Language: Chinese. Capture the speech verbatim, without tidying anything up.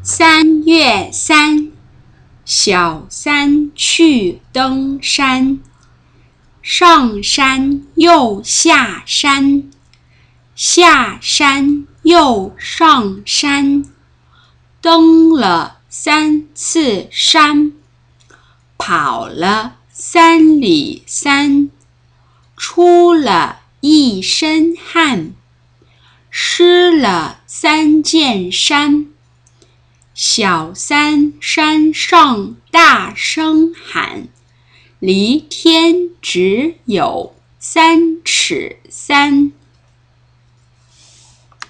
三月三，小三去登山，上山又下山，下山又上山，登了三次山，跑了三里三，出了一身汗，湿了三件衫。小三山上大声喊，离天只有三尺三。